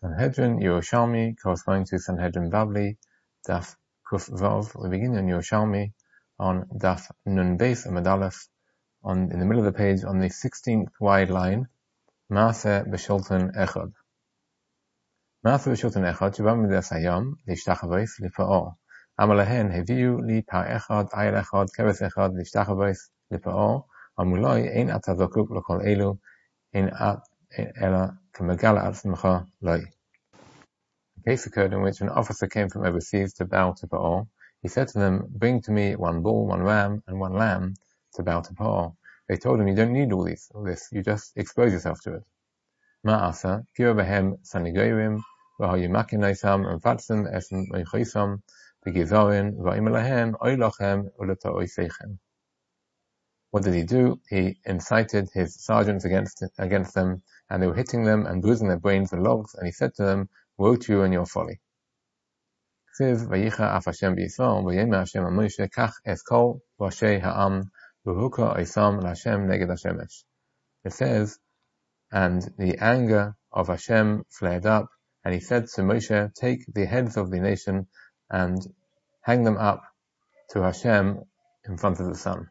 Sanhedrin Yerushalmi, corresponding to Sanhedrin Bavli, Daf Kuf Vav. We begin in Yerushalmi on Daf Nun Beis Amud Aleph, in the middle of the page on the 16th wide line, Maaseh B'Shultan Echad. Maaseh B'Shultan Echad, Shubam Midas Hayom, Lishtachavos Lipa'or. Amalahen Heviu Li Pa Echad, Ayel Echad, Keves Echad, Lishtachavos Lipa'or. Amuloi Ein Ata Zakuk L'Kol Elu, Ein At Ela K'Megala Atzmecha Loi. A case occurred in which an officer came from overseas to bow to Pa'or. He said to them, "Bring to me one bull, one ram, and one lamb to bow to Pa'or." They told him, "You don't need all this, you just expose yourself to it." Ma'asa, kira behem sanigorim, v'hayu makinaisam, and es meichoisam, v'gizorin, v'im elahem, oilachem, uleta'oiseichem. What did he do? He incited his sergeants against them, and they were hitting them and bruising their brains with logs, and he said to them, "Woe to you and your folly." It says, and the anger of Hashem flared up, and he said to Moshe, "Take the heads of the nation and hang them up to Hashem in front of the sun."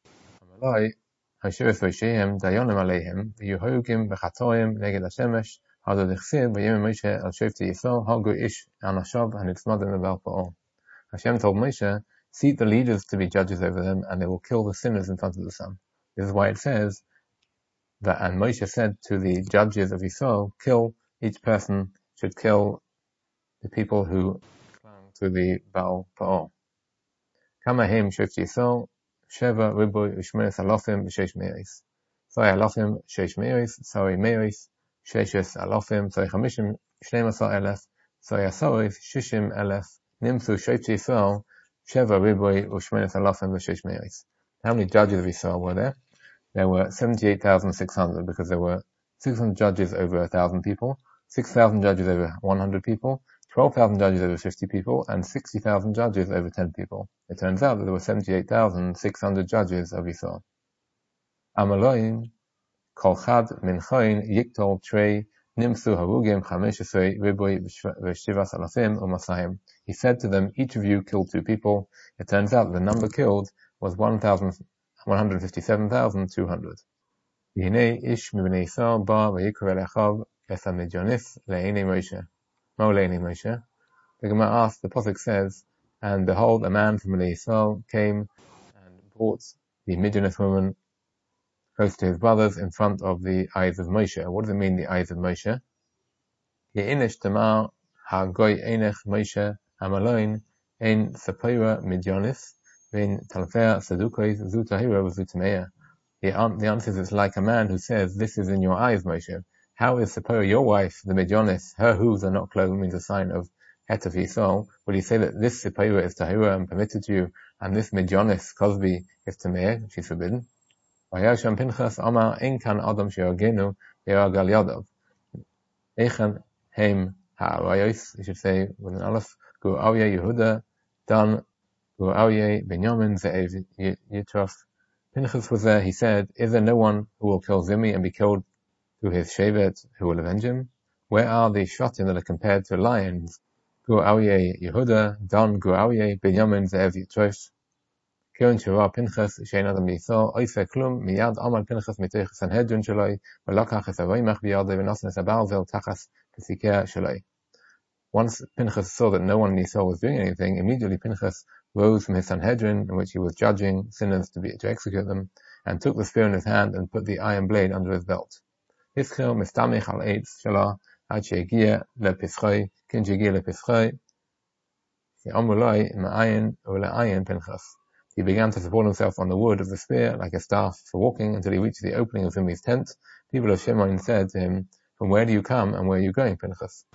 Hashem told Moshe, "Seat the leaders to be judges over them, and they will kill the sinners in front of the sun." This is why it says that, and Moshe said to the judges of Yisrael, each person should kill the people who clung to the Baal Pa'or. Kamahim Shofti Yisrael, Sheva Riboy Ushmeres Alofim B'Sheish Me'is. Sorry Alofim Sheish Me'is, sorry Me'is, Sheishes Alofim, sorry Chamishim, Shneimasa Elef, sorry Asoris, Shishim Elef, Nimsu Shofti Yisrael, Sheva Riboy Ushmeres Alofim B'Sheish Me'is. How many judges of Yisrael were there? There were 78,600, because there were 600 judges over 1,000 people, 6,000 judges over 100 people, 12,000 judges over 50 people, and 60,000 judges over 10 people. It turns out that there were 78,600 judges of Yisrael. Amaloin, Kol Chad Min Choin Yiktol Trei Nimsu Harugim Chameshesrei Riboy V'Shivas Alafim Umasahim. He said to them, "Each of you killed 2 people." It turns out the number killed was 157,200. Yinei ish mibnei Yisrael ba v'yikra lechav es ha-midyanis le'enei Moshe. Mo le'enei Moshe. The Gemara asks, the Pasuk says, "And behold, a man from Bnei Yisrael came and brought the Midianist woman close to his brothers in front of the eyes of Moshe." What does it mean, the eyes of Moshe? Ye'inish tamar ha-goy einech Moshe amaloin ein sapira Midyanis v'in talfea sadukois zu tahira v'zu tameya. The answer is, it's like a man who says, "This is in your eyes, Moshe." How is Sapphira, your wife, the Midyanis, her hooves are not clothed, means a sign of Het of Yisrael? Will you say that this Sapphira is tahira and permitted to you, and this Midyanis, Cosby, is tameya, she's forbidden? Vayasham Pinchas Amar Ein Kan Adam She'agenu Ye'agal Yadav. Eichan Heim Ha'arayos, you should say with an aleph, Gu Aryeh Yehuda, Dan Gu Aryeh Binyamin Ze'ev Yitrof. Pinchas was there. He said, "Is there no one who will kill Zimri and be killed through his shevet, who will avenge him? Where are the shvatim that are compared to lions? Gu Aryeh Yehuda, Dan Gu Aryeh Binyamin Ze'ev Yitrof. Kirin Shura Pinchas Shein Adam Yisrael Oiseh Klum Miyad Amal Pinchas Miteich Sanhedrin Shaloi V'lakach Es Avoimach B'yadei V'nosen Es Abarzel Tachas Pesikeh Shaloi." Once Pinchas saw that no one in Yisrael was doing anything, immediately Pinchas rose from his Sanhedrin, in which he was judging sinners to execute them, and took the spear in his hand and put the iron blade under his belt. Hischil mistamich al eitz shalah ad she'egia lepischoi kin she'egia lepischoi she'amuloi ma'ayin u'le'ayin Pinchas. He began to support himself on the wood of the spear like a staff for walking until he reached the opening of Zimri's tent. People of Shimon said to him, "From where do you come and where are you going, Pinchas?"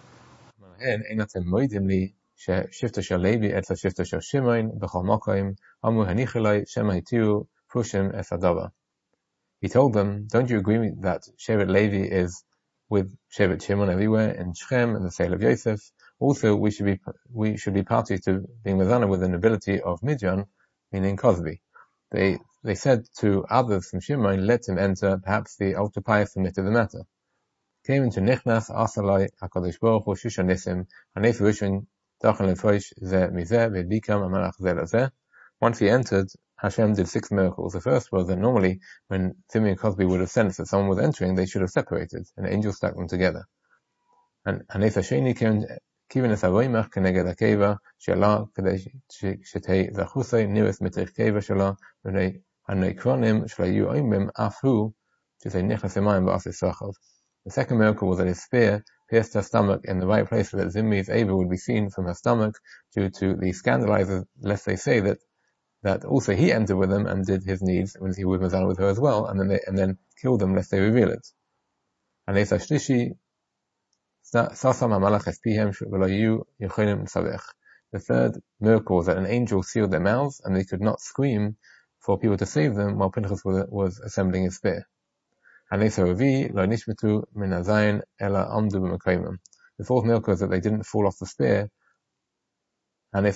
Shifta shel Levi etla shifta shel Shimon b'chol makom amu hanichelai shema hitiru prushim es hadava. He told them, "Don't you agree that Shevet Levi is with Shevet Shimon everywhere in Shechem and the sale of Yosef? Also, we should be parties to being mezana with the nobility of Midian, meaning Cosby." They said to others from Shimon, "Let him enter. Perhaps the ultra pious admitted the matter." came into Nichnas Asalai HaKadosh Baruch Hu Shisha Nisim, Hanef Rishon Dachan Lefoish Zeh Mizeh V'Bikam Amalach Zeh Lazeh. Once he entered, Hashem did 6 miracles. The first was that normally when Timmy and Cosby would have sensed that someone was entering, they should have separated, and the angels stuck them together. And Hanef Hasheni came Kiven Es Avoimach Keneged HaKeva Shelah Kadei Shetei Zachusei Niris Mitrich Keva Shelah V'nei HaNeikronim Shelayu Oimim Afu Shetei Nichnas Emayim Ba'af Yisrachov. The second miracle was that his spear pierced her stomach in the right place so that Zimri's Ava would be seen from her stomach, due to the scandalizers, lest they say that also he entered with them and did his needs when he was with her as well, and then killed them lest they reveal it. And the third miracle was that an angel sealed their mouths and they could not scream for people to save them while Pinchas was assembling his spear. The fourth miracle is that they didn't fall off the spear. The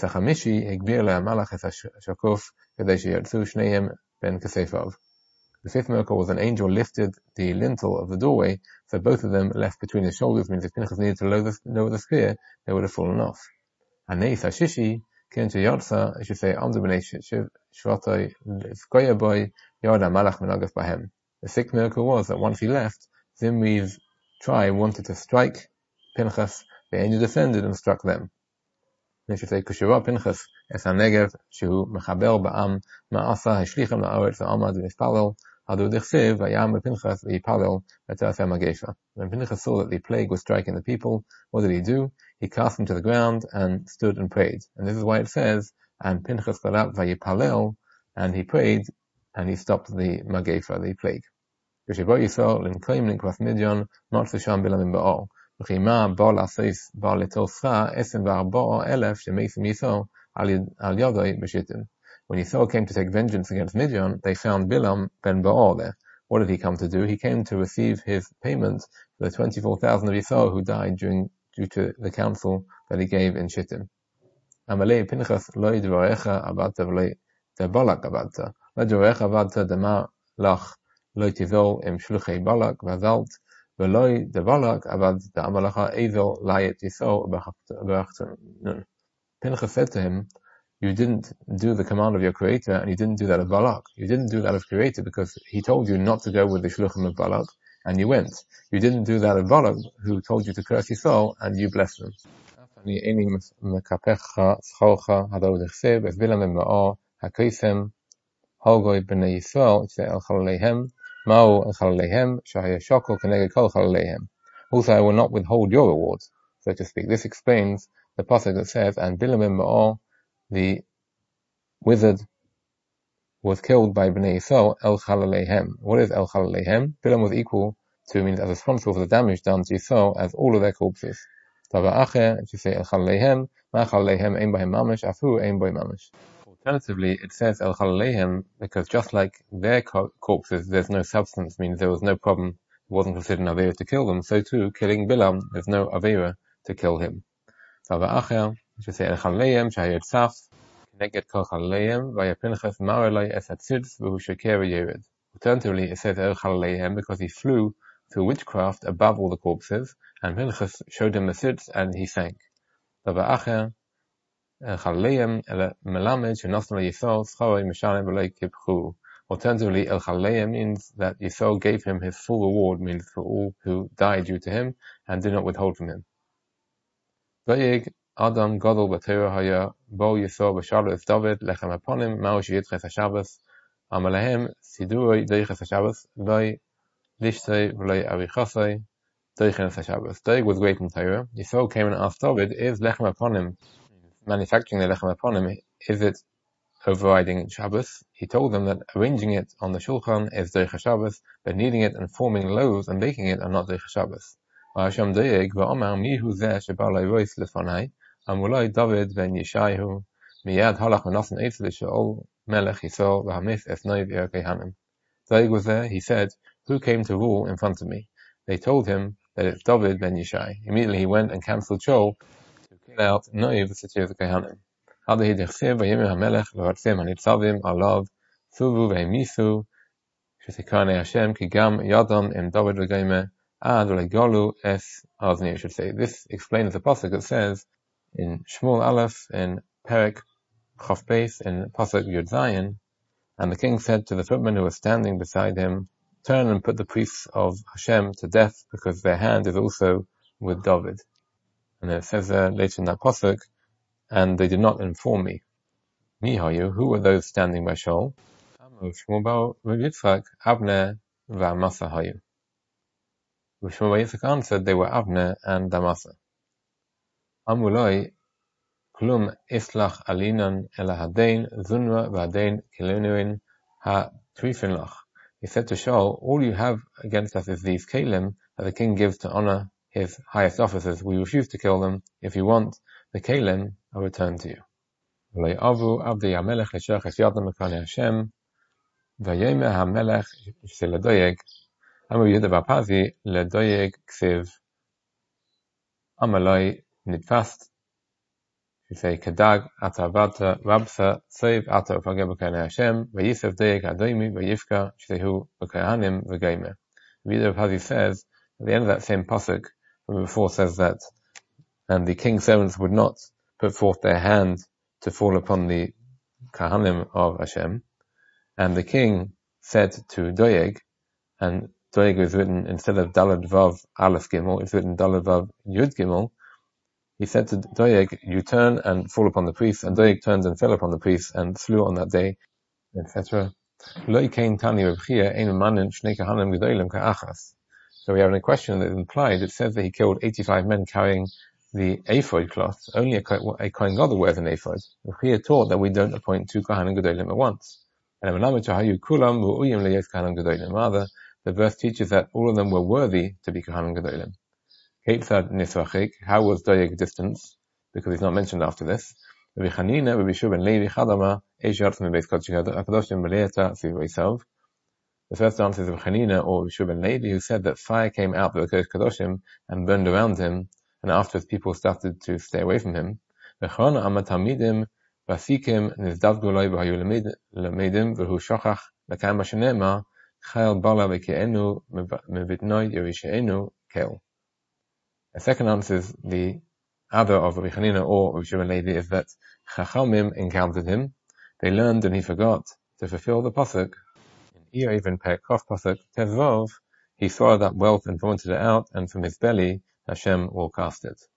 fifth miracle was an angel lifted the lintel of the doorway, so both of them left between his shoulders, means if Pinchas needed to lower the spear, they would have fallen off. And Neis HaShishi came to Yotza, I should say, Amdu B'nei Shvatoi L'Fkoya Boy Yoda Malach Menagaf Bahem. The sixth miracle was that once he left, Zimri's tribe wanted to strike Pinchas, the angel descended and struck them. I should say, Kushira Pinchas Es HaNegev Shehu Mechaber Ba'am Ma'asa Hashlichem La'aretz V'amad V'Nifpalel Hadu Dichsiv V'yam Pinchas V'yipalel V'ta'aseh Magefa. When Pinchas saw that the plague was striking the people, what did he do? He cast them to the ground and stood and prayed. And this is why it says, and Pinchas got up V'yipalel, and he prayed, and he stopped the Magefa, the plague. Kushira Yisrael L'Nkleim L'Nkwas Midyan Motzu Sham Bilam Ba'al. When Yisrael came to take vengeance against Midian, they found Bilam ben Baal there. What did he come to do? He came to receive his payment for the 24,000 of Yisrael who died due to the counsel that he gave in Shittim. Amalei Pinchas loy dvarecha abadta v'loy debalak abadta. Loy dvarecha abadta dema lach loy tivol im shluchei balak v'azalt. Pinchas said to him, you didn't do the command of your creator, and you didn't do that of Balak. You didn't do that of creator because he told you not to go with the shluchim of Balak, and you went. You didn't do that of Balak, who told you to curse Yisrael, and you blessed them. Also, I will not withhold your rewards, so to speak. This explains the pasuk that says, and Bilam ben Ba'al, the wizard, was killed by Bnei Yisrael, El Chalaleihem. What is El Chalaleihem? Bilam was equal to, means as responsible for the damage done to Yisrael as all of their corpses. If you say El Chalaleihem, Ma Chalaleihem ein bahem mamash, afu ein boy mamash. Alternatively, it says El Chalaleihem because just like their corpses, there's no substance, means there was no problem, it wasn't considered an Aveira to kill them, so too, killing Bilam, there's no Aveira to kill him. You should say El Chalaleihem, Shahayot Saf, Keneged Kol Chalaleihem, Vaya Pinchas Marelai Es Hatzidz, V'hu Sheker Yered. Alternatively, it says El Chalaleihem because he flew through witchcraft above all the corpses, and Pinchas showed him the sitz, and he sank. Alternatively, El Chaleim means that Yisrael gave him his full reward, means for all who died due to him and did not withhold from him. Adam Gadol B'Torah Haya Bo Yisrael B'Shalos David Lechem Aponim Ma'osh Yitches HaShabbos Amalehem Siduroi Deiches HaShabbos V'loi Lishtei V'loi Avichasei Deiches HaShabbos. Doeg was great in Torah. Yisrael came and asked David, is Lechem Aponim, manufacturing the Lechem Aponim, is it overriding Shabbos? He told them that arranging it on the Shulchan is Deiches Shabbos, but kneading it and forming loaves and baking it are not Deiches Shabbos. Hashem Doeg v'Omar mihu zeh sheba lo'rois lefanai amuloi David ben Yeshayahu miyad halach v'nasan eitz l'shaol melech Yisrael v'hamis esnoi v'yerkei hanim. Doeg was there. He said, who came to rule in front of me? They told him that it's David ben Yeshai. Immediately he went and cancelled Shaul to kill out Noiv, the city of the Kehanim. Hadahi dechsev v'yemir hamelech v'ratzim hanitzavim alav suvu v'hemisu shetikane Hashem ki gam yadam im David v'geime Ad legolu es azni, I should say. This explains the pasuk that says in Shmuel Aleph, in Perek Chof Beis, in pasuk Yud Zayin, and the king said to the footmen who were standing beside him, turn and put the priests of Hashem to death, because their hand is also with David. And it says later in that pasuk, and they did not inform me. Mi hayu, who were those standing by Shaul? Amo Shmuel bar Yitzchak, Avner v'Amasa hayu. Shmuel bar Yitzchak answered, they were Avner and Amasa. Amuloi klum islach alinan ela hadein zunra v'hadein kilenuin ha trifin lach. He said to Shaul, all you have against us is these kalim that the king gives to honor his highest officers. We refuse to kill them. If you want the kalim, I'll return to you. Avu abdi hamelech l'shach es yadam mekane Hashem v'yomer hamelech sheledoyeg Amu Yehuda v'Pazi ledoyeg ksiv amaloi nitfast. You say kadag atavata rabsa save ata ufageh b'kane Hashem v'yisef doyeg adoimi v'yifka shehu b'kahanim v'geimer. Yehuda v'Pazi says at the end of that same pasuk from before says that, and the king's servants would not put forth their hand to fall upon the kahanim of Hashem, and the king said to Doeg, and Doeg is written instead of Dalad Vav Aleph Gimel, it's written Dalad Vav Yud Gimel. He said to Doeg, you turn and fall upon the priests, and Doeg turned and fell upon the priests and slew on that day, etc. So we have a question that is implied. It says that he killed 85 men carrying the ephod cloth. Only a Kohen Gadol wears an ephod. He taught that we don't appoint 2 Kohanim Gedolim at once. And rather, the verse teaches that all of them were worthy to be Kohanim Gedolim. How was Doeg distanced? Because he's not mentioned after this. The first answer is of Chanina or Rishub ben Levi, who said that fire came out of the Kodesh Kadoshim and burned around him, and afterwards people started to stay away from him. A second answer is the other of Rabbi Chanina or Rishub ben Levi is that Chachamim encountered him, they learned and he forgot to fulfill the pasuk. In even Perek Chof pasuk Tezvov, he swallowed up wealth and vomited it out, and from his belly Hashem will cast it.